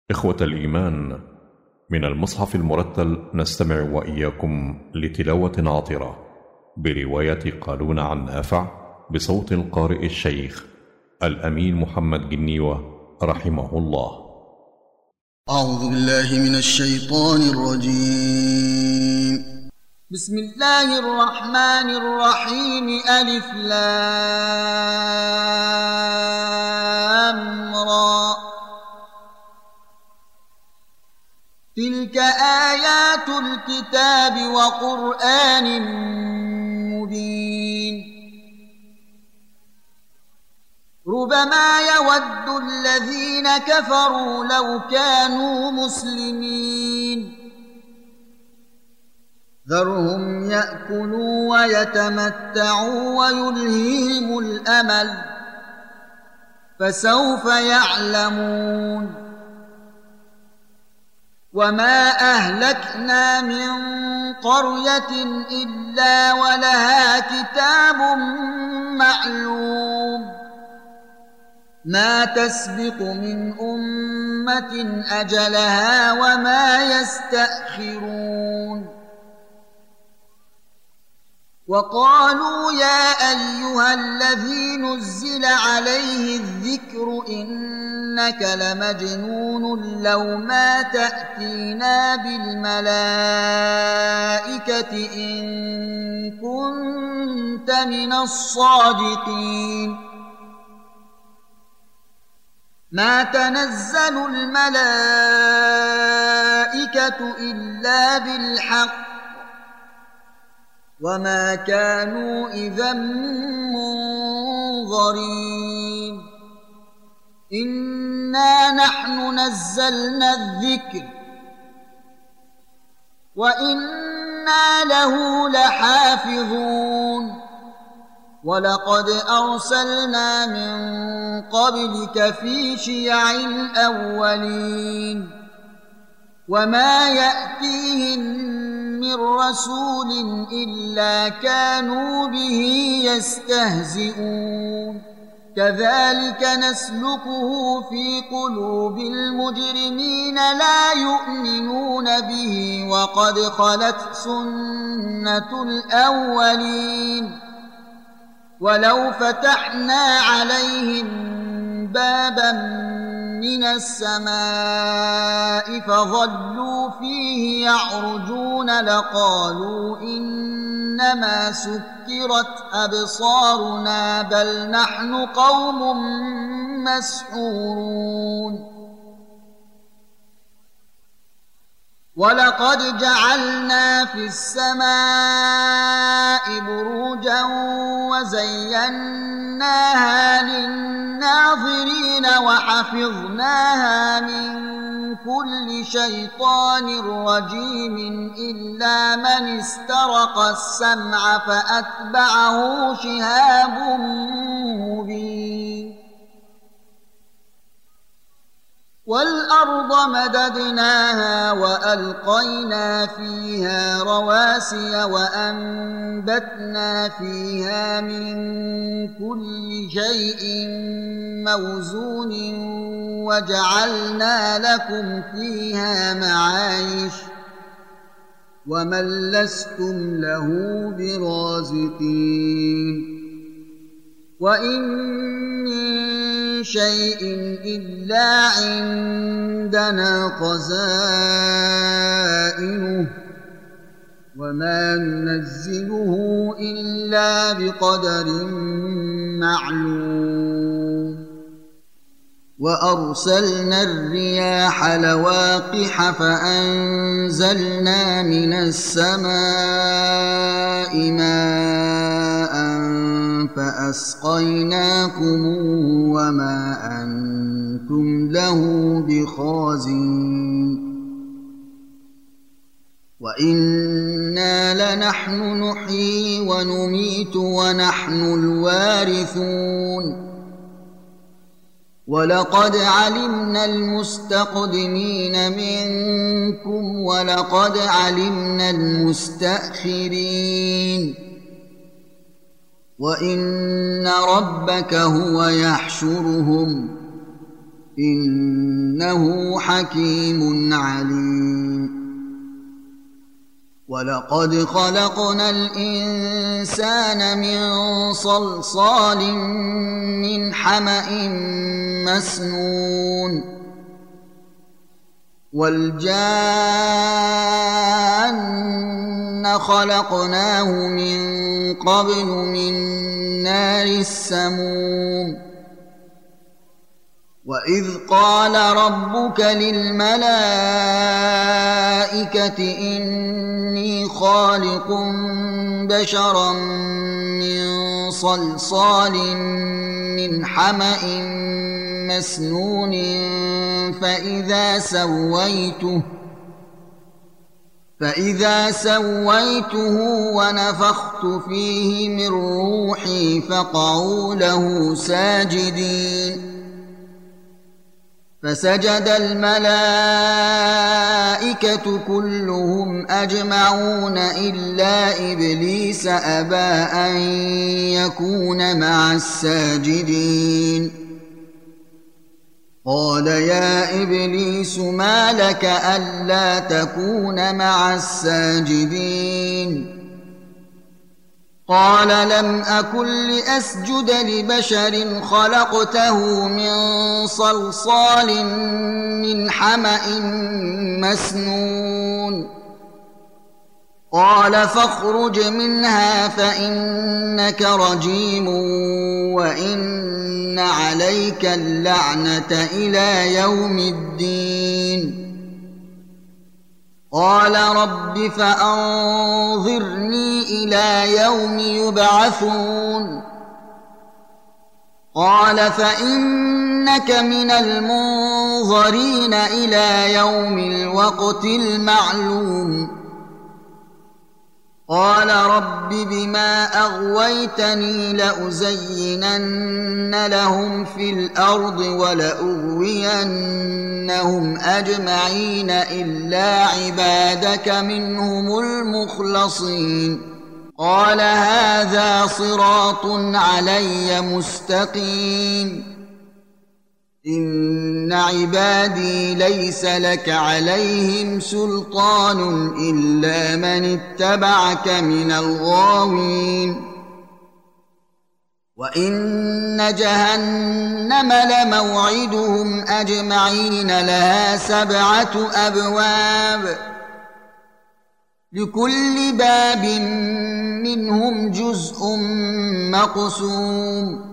إخوة الإيمان، من المصحف المرتل نستمع وإياكم لتلاوة عطرة برواية قالون عن نافع بصوت القارئ الشيخ الأمين محمد جنيوة رحمه الله. أعوذ بالله من الشيطان الرجيم. بسم الله الرحمن الرحيم. ألف لام را. تلك آيات الكتاب وقرآن مبين. ربما يود الذين كفروا لو كانوا مسلمين. ذرهم يأكلوا ويتمتعوا ويلهيهم الأمل، فسوف يعلمون. وما أهلكنا من قرية إلا ولها كتاب معلوم، ما تسبق من أمة أجلها وما يستأخرون. وقالوا يا أيها الذي نزل عليه الذكر إنك لمجنون لو ما تأتينا بالملائكة إن كنت من الصادقين. ما تنزل الملائكة إلا بالحق وما كانوا إذا منظرين. إنا نحن نزلنا الذكر وإنا له لحافظون. ولقد أرسلنا من قبلك في شيع الأولين وما يأتيهم من رسول إلا كانوا به يستهزئون. كذلك نسلكه في قلوب المجرمين لا يؤمنون به وقد خلت سنة الأولين. ولو فتحنا عليهم بابا من السماء فظلوا فيه يعرجون لقالوا إنما سكرت أبصارنا بل نحن قوم مسحورون. ولقد جعلنا في السماء بروجا وزيناها للناظرين وحفظناها من كل شيطان رجيم إلا من استرق السمع فأتبعه شهاب مبين. والأرض مددناها وألقينا فيها رواسي وأنبتنا فيها من كل شيء موزون وجعلنا لكم فيها معايش ومن لستم له برازقين. وإن من شيء إلا عندنا خزائنه وما ننزله إلا بقدر معلوم. وأرسلنا الرياح لواقح فأنزلنا من السماء ماء فأسقيناكم وما أنتم له بخازنين. وإنا لنحن نحيي ونميت ونحن الوارثون. ولقد علمنا المستقدمين منكم ولقد علمنا المستأخرين. وإن ربك هو يحشرهم إنه حكيم عليم. ولقد خلقنا الإنسان من صلصال من حمأ مسنون والجان خلقناه من قبل من نار السموم. وإذ قال ربك للملائكة إني خالق بشرا من صلصال من حمأ مسنون فإذا سويته ونفخت فيه من روحي فقعوا له ساجدين. فسجد الملائكة كلهم أجمعون إلا إبليس أبى أن يكون مع الساجدين. قال يا إبليس ما لك ألا تكون مع الساجدين؟ قال لم أكن لأسجد لبشر خلقته من صلصال من حمأ مسنون. قال فاخرج منها فإنك رجيم وإن عليك اللعنة إلى يوم الدين. قال رب فأنظرني إلى يوم يبعثون. قال فإنك من المنظرين إلى يوم الوقت المعلوم. قال رب بما أغويتني لأزينن لهم في الأرض ولأغوينهم أجمعين إلا عبادك منهم المخلصين. قال هذا صراط علي مستقيم. إن عبادي ليس لك عليهم سلطان إلا من اتبعك من الغاوين. وإن جهنم لموعدهم أجمعين لها 7 أبواب لكل باب منهم جزء مقسوم.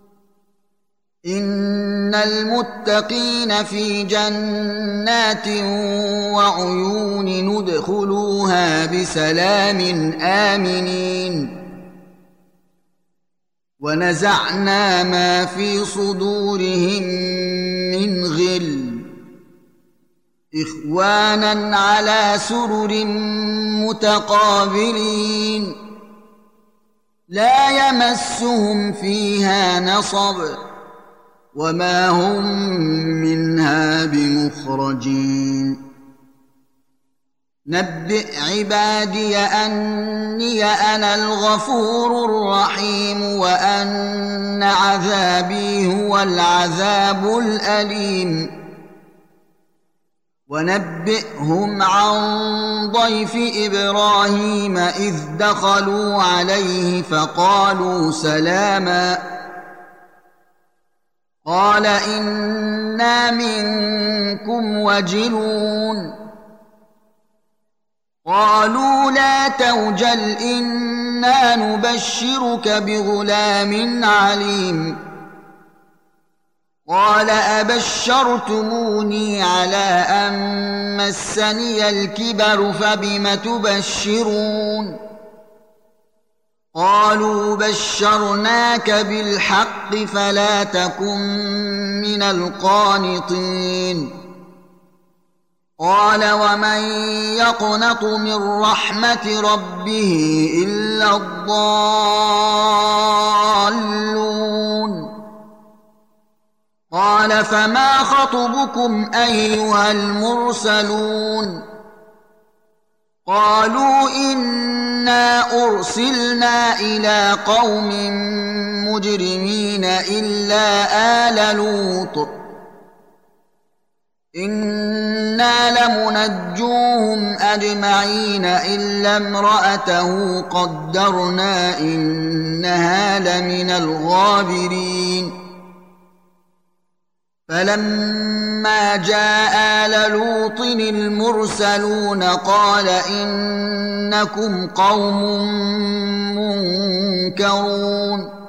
إن المتقين في جنات وعيون ندخلوها بسلام آمنين. ونزعنا ما في صدورهم من غل إخوانا على سرر متقابلين لا يمسهم فيها نصب وما هم منها بمخرجين. نبئ عبادي أني أنا الغفور الرحيم وأن عذابي هو العذاب الأليم. ونبئهم عن ضيف إبراهيم إذ دخلوا عليه فقالوا سلاما قال إنا منكم وجلون. قالوا لا توجل إنا نبشرك بغلام عليم. قال أبشرتموني على أن مسني الكبر فبم تبشرون. قالوا بشرناك بالحق فلا تكن من القانطين. قال ومن يقنط من رحمة ربه إلا الضالون. قال فما خطبكم أيها المرسلون. قالوا إنا أرسلنا إلى قوم مجرمين إلا آل لوط إنا لمنجوهم أجمعين إلا امرأته قدرنا إنها لمن الغابرين فلما جاء آل لوط المرسلون قال إنكم قوم منكرون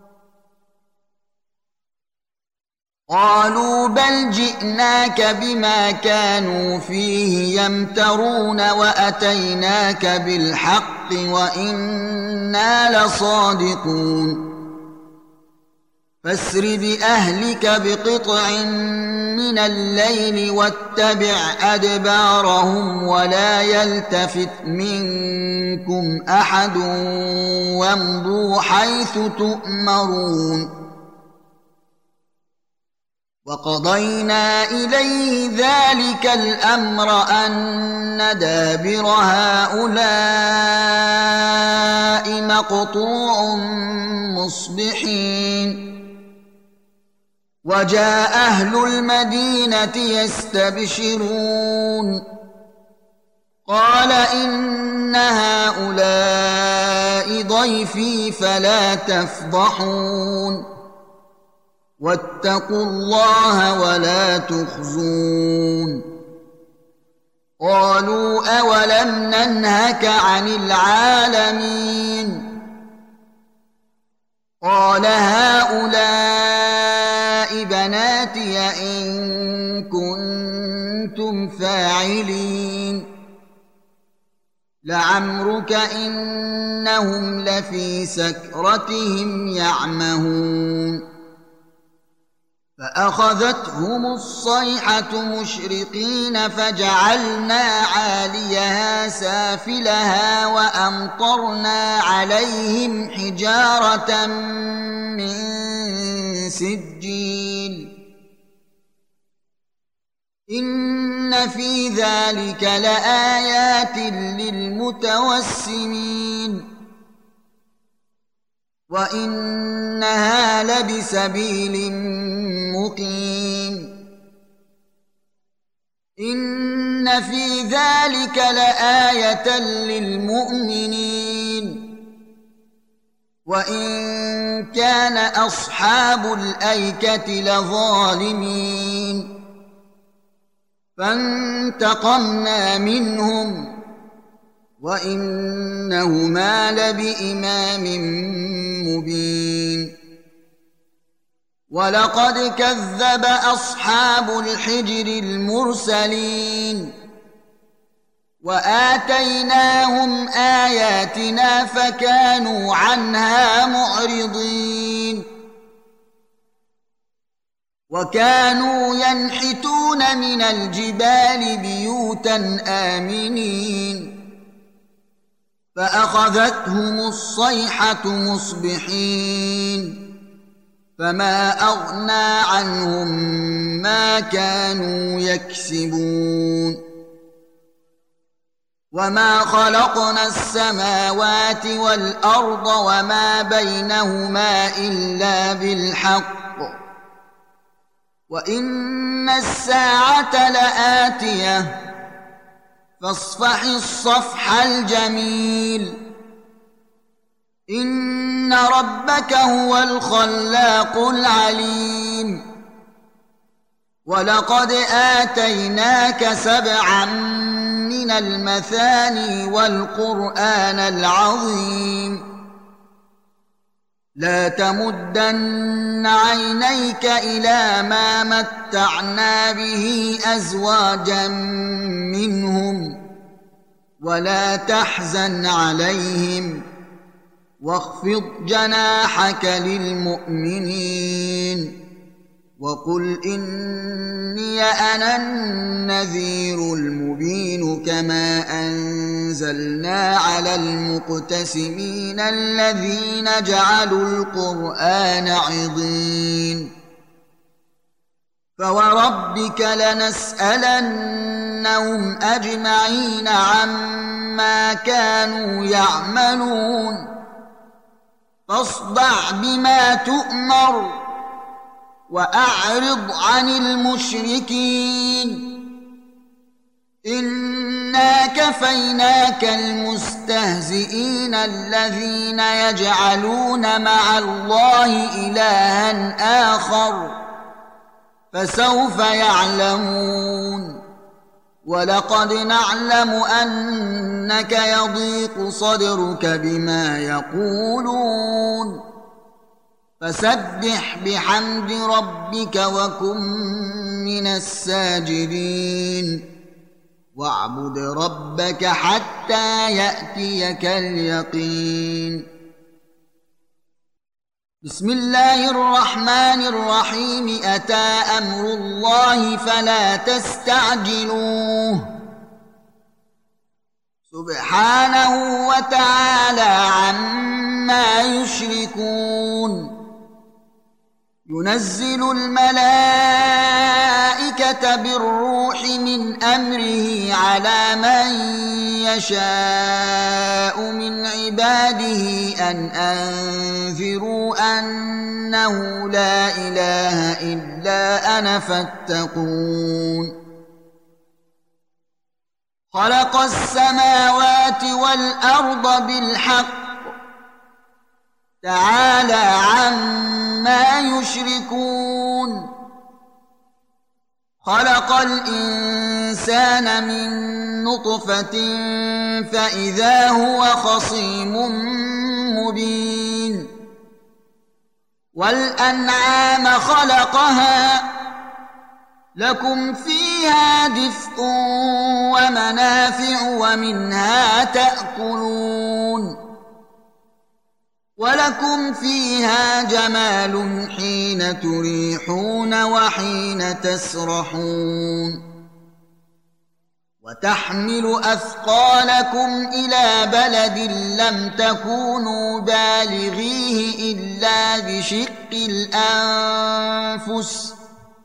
قالوا بل جئناك بما كانوا فيه يمترون وأتيناك بالحق وإنا لصادقون فاسر بأهلك بقطع من الليل واتبع أدبارهم ولا يلتفت منكم أحد وامضوا حيث تؤمرون وقضينا إليه ذلك الأمر أن دابر هؤلاء مقطوع مصبحين وجاء أهل المدينة يستبشرون قال إن هؤلاء ضيفي فلا تفضحون واتقوا الله ولا تخزون قالوا أولم ننهك عن العالمين قال هؤلاء بناتي إن كنتم فاعلين لعمرك إنهم لفي سكرتهم يعمهون فأخذتهم الصيحة مشرقين فجعلنا عاليها سافلها وأمطرنا عليهم حجارة من سجيل إن في ذلك لآيات للمتوسمين وإنها لبسبيل مقيم إن في ذلك لآية للمؤمنين وإن كان أصحاب الأيكة لظالمين فانتقمنا منهم وإنهما لبإمام مبين ولقد كذب أصحاب الحجر المرسلين وآتيناهم آياتنا فكانوا عنها معرضين وكانوا ينحتون من الجبال بيوتا آمنين فأخذتهم الصيحة مصبحين فما أغنى عنهم ما كانوا يكسبون وما خلقنا السماوات والأرض وما بينهما إلا بالحق وإن الساعة لآتية فاصفح الصفح الجميل إن ربك هو الخلاق العليم ولقد آتيناك 7 من المثاني والقرآن العظيم لا تمدن عينيك إلى ما متعنا به أزواجا منهم ولا تحزن عليهم واخفض جناحك للمؤمنين وقل إني أنا النذير المبين كما أنزلنا على المقتسمين الذين جعلوا القرآن عضين فوربك لنسألنهم أجمعين عما كانوا يعملون فاصدع بما تؤمر وأعرض عن المشركين إنا كفيناك المستهزئين الذين يجعلون مع الله إلها آخر فسوف يعلمون ولقد نعلم أنك يضيق صدرك بما يقولون فسبح بحمد ربك وكن من الساجدين واعبد ربك حتى يأتيك اليقين. بسم الله الرحمن الرحيم. أتى أمر الله فلا تستعجلوه سبحانه وتعالى عما يشركون. ينزل الملائكة بالروح من أمره على من يشاء من عباده أن أنذروا أنه لا إله إلا أنا فاتقون. خلق السماوات والأرض بالحق تعالى عما يشركون. خلق الإنسان من نطفة فإذا هو خصيم مبين. والأنعام خلقها لكم فيها دفء ومنافع ومنها تأكلون ولكم فيها جمال حين تريحون وحين تسرحون. وتحمل أثقالكم إلى بلد لم تكونوا بالغيه إلا بشق الأنفس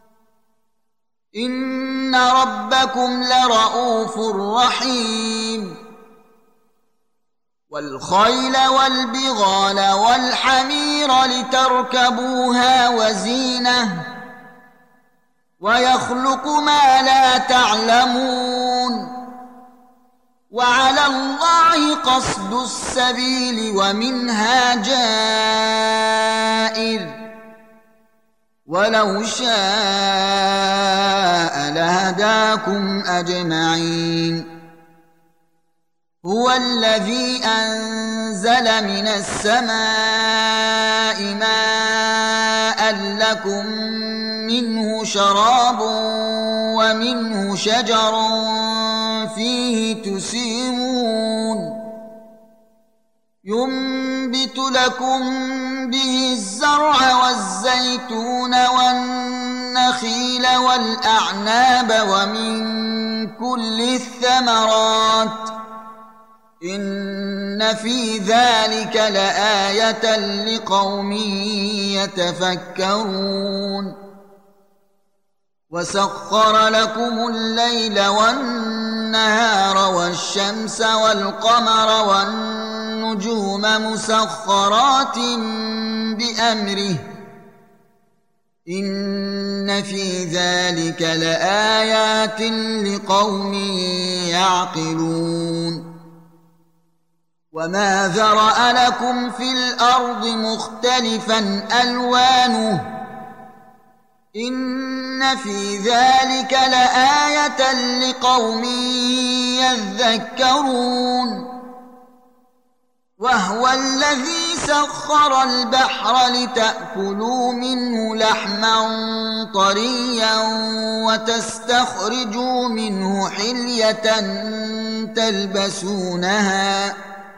إن ربكم لرؤوف رحيم. والخيل والبغال والحمير لتركبوها وزينة ويخلق ما لا تعلمون وعلى الله قصد السبيل ومنها جائر ولو شاء لهداكم أجمعين. هو الذي أنزل من السماء ماء لكم منه شراب ومنه شجر فيه تسيمون ينبت لكم به الزرع والزيتون والنخيل والأعناب ومن كل الثمرات إن في ذلك لآية لقوم يتفكرون. وسخر لكم الليل والنهار والشمس والقمر والنجوم مسخرات بأمره إن في ذلك لآيات لقوم يعقلون. وما ذرأ لكم في الأرض مختلفا ألوانه إن في ذلك لآية لقوم يذكرون. وهو الذي سخر البحر لتأكلوا منه لحما طريا وتستخرجوا منه حلية تلبسونها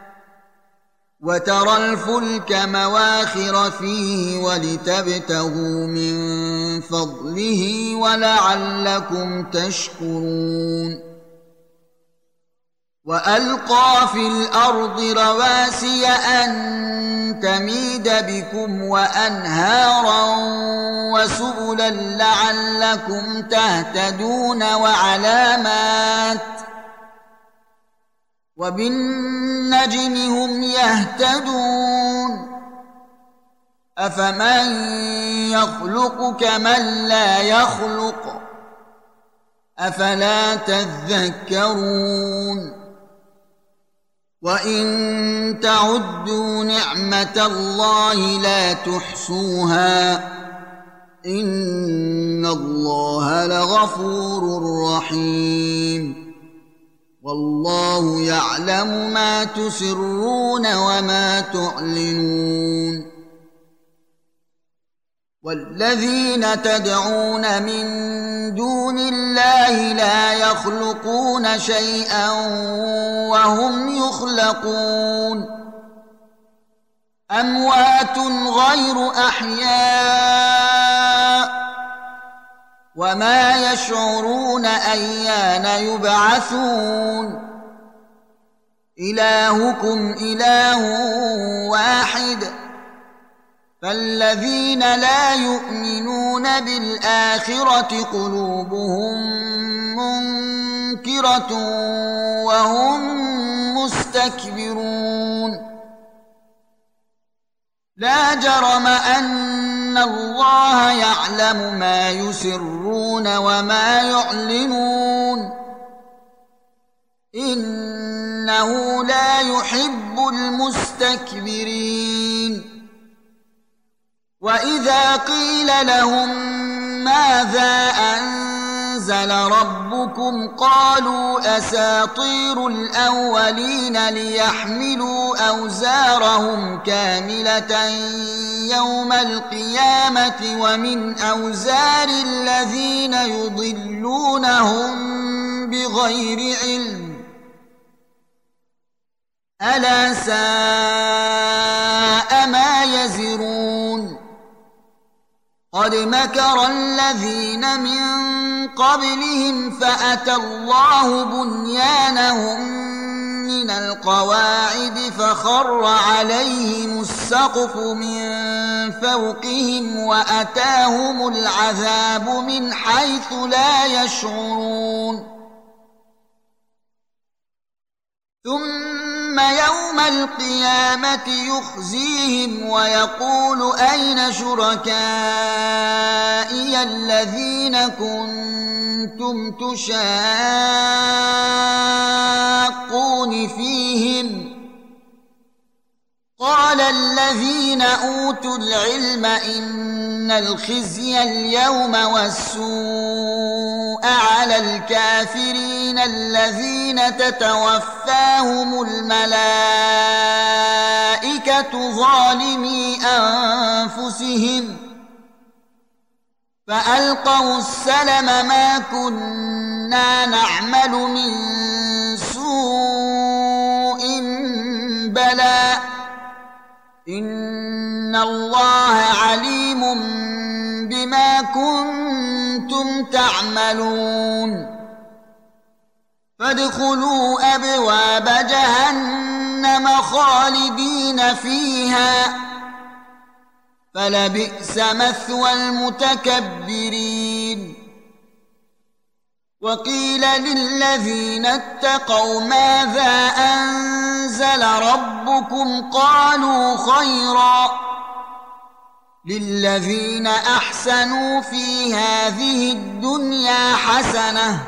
وترى الفلك مواخر فيه ولتبتغوا من فضله ولعلكم تشكرون. وألقى في الأرض رواسي أن تميد بكم وأنهارا وسبلا لعلكم تهتدون وعلامات وبالنجم هم يهتدون أفمن يخلق كمن لا يخلق أفلا تذكرون وإن تعدوا نعمة الله لا تحصوها إن الله لغفور رحيم والله يعلم ما تسرون وما تعلنون والذين تدعون من دون الله لا يخلقون شيئا وهم يخلقون أموات غير أحياء وما يشعرون أيان يبعثون إلهكم إله واحد فالذين لا يؤمنون بالآخرة قلوبهم منكرة وهم مستكبرون لا جرم أن الله يعلم ما يسرون وما يعلنون إنه لا يحب المستكبرين وإذا قيل لهم ماذا أنزل ربكم قالوا أساطير الأولين ليحملوا أوزارهم كاملة يوم القيامة ومن أوزار الذين يضلونهم بغير علم ألا ساء ما يزرون قد مكر الذين من قبلهم فأتى الله بنيانهم من القواعد فخر عليهم السقف من فوقهم وأتاهم العذاب من حيث لا يشعرون ثم يوم القيامة يخزيهم ويقول أين شركائي الذين كنتم تشاقون فيهم قال الذين أوتوا العلم إن الخزي اليوم والسوء على الكافرين الذين تتوفاهم الملائكة ظالمي أنفسهم فألقوا السلم ما كنا نعمل من سوء بلى إن الله عليم بما كنتم تعملون فادخلوا أبواب جهنم خالدين فيها فلبئس مثوى المتكبرين وقيل للذين اتقوا ماذا أنزل ربكم قالوا خيرا للذين أحسنوا في هذه الدنيا حسنة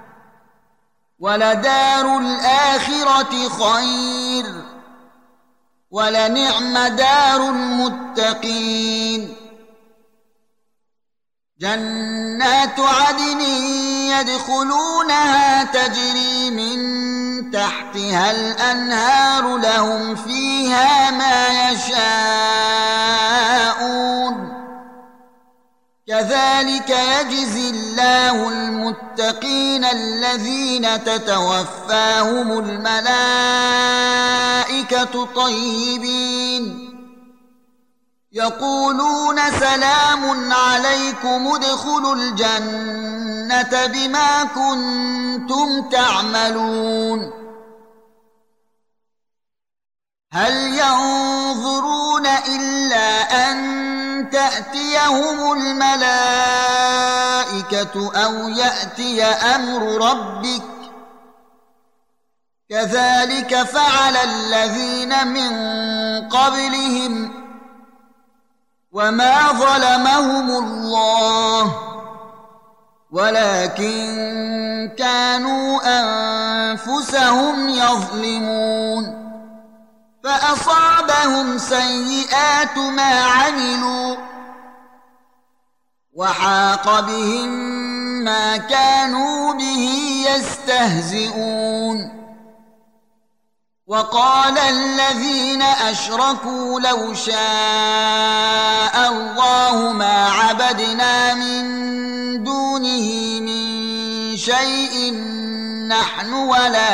ولدار الآخرة خير ولنعم دار المتقين جنات عدن يدخلونها تجري من تحتها الأنهار لهم فيها ما يشاءون كذلك يجزي الله المتقين الذين تتوفاهم الملائكة طيبين يقولون سلام عليكم ادخلوا الجنة بما كنتم تعملون هل ينظرون إلا أن تأتيهم الملائكة أو يأتي أمر ربك كذلك فعل الذين من قبلهم وما ظلمهم الله ولكن كانوا أنفسهم يظلمون فأصابهم سيئات ما عملوا وحاق بهم ما كانوا به يستهزئون وقال الذين أشركوا لو شاء الله ما عبدنا من دونه من شيء نحن ولا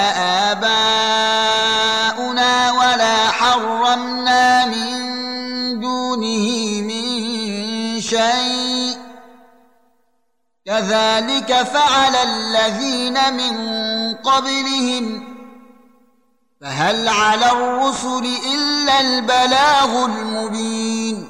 آباؤنا ولا حرمنا من دونه من شيء كذلك فعل الذين من قبلهم فهل على الرسل إلا البلاغ المبين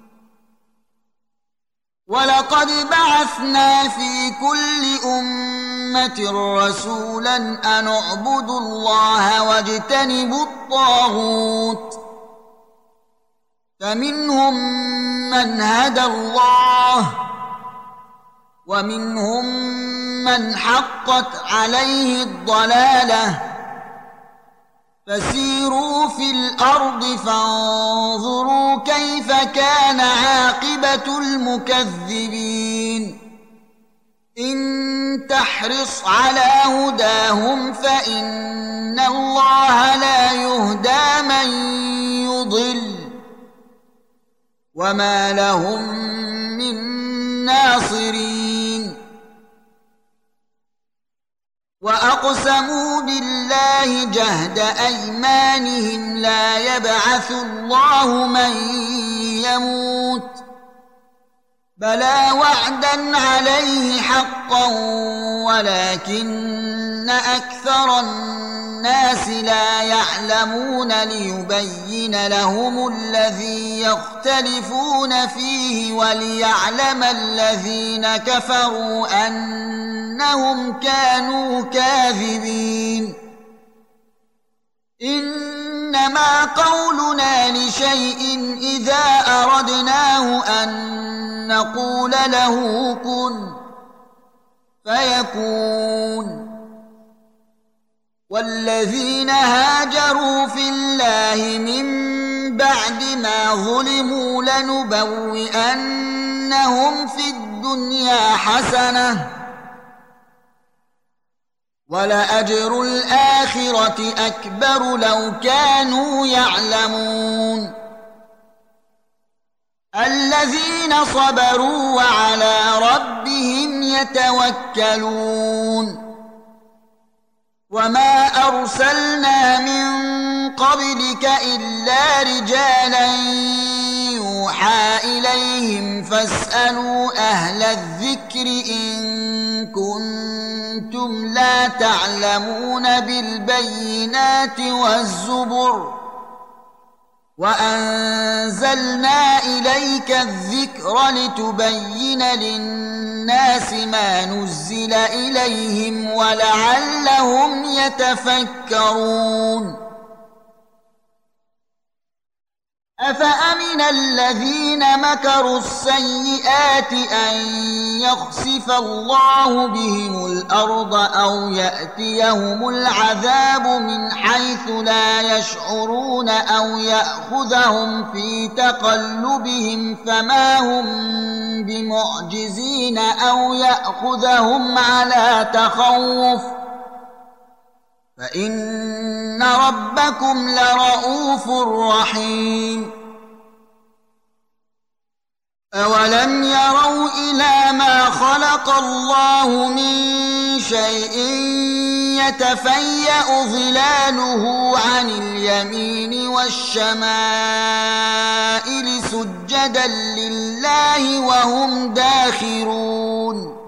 ولقد بعثنا في كل أمة رسولا أن اعبدوا الله واجتنبوا الطاغوت فمنهم من هدى الله ومنهم من حقت عليه الضلالة فسيروا في الأرض فانظروا كيف كان عاقبة المكذبين إن تحرص على هداهم فإن الله لا يهدى من يضل وما لهم من ناصرين وأقسموا بالله جهد أيمانهم لا يبعث الله من يموت بلى وعدا عليه حقا ولكن أكثر الناس لا يعلمون ليبين لهم الذي يختلفون فيه وليعلم الذين كفروا أنهم كانوا كاذبين إنما قولنا لشيء إذا أردناه أن نقول له كن فيكون والذين هاجروا في الله من بعد ما ظلموا لنبوئنهم في الدنيا حسنة ولأجر الآخرة أكبر لو كانوا يعلمون الذين صبروا وعلى ربهم يتوكلون وما أرسلنا من قبلك إلا رجالا يوحى إليهم فاسألوا أهل الذكر إن كنتم لا تعلمون بالبينات والزبر وأنزلنا إليك الذكر لتبين للناس ما نزل إليهم ولعلهم يتفكرون أفأمن الذين مكروا السيئات أن يخسف الله بهم الأرض أو يأتيهم العذاب من حيث لا يشعرون أو يأخذهم في تقلبهم فما هم بمعجزين أو يأخذهم على تخوف فإن ربكم لرؤوف رحيم أولم يروا إلى ما خلق الله من شيء يتفيأ ظلاله عن اليمين والشمائل سجدا لله وهم داخرون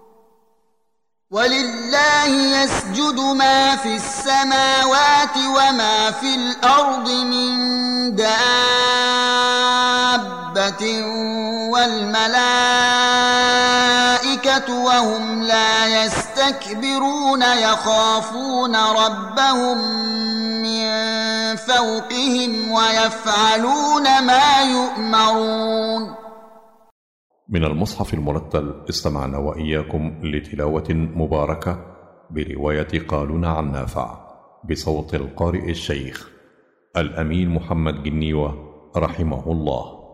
ولله يسجد ما في السماوات وما في الأرض من دابة والملائكة الملائكة وهم لا يستكبرون يخافون ربهم من فوقهم ويفعلون ما يؤمرون. من المصحف المرتل استمعنا وإياكم لتلاوة مباركة برواية قالون عن نافع بصوت القارئ الشيخ الأمين محمد جنيوة رحمه الله.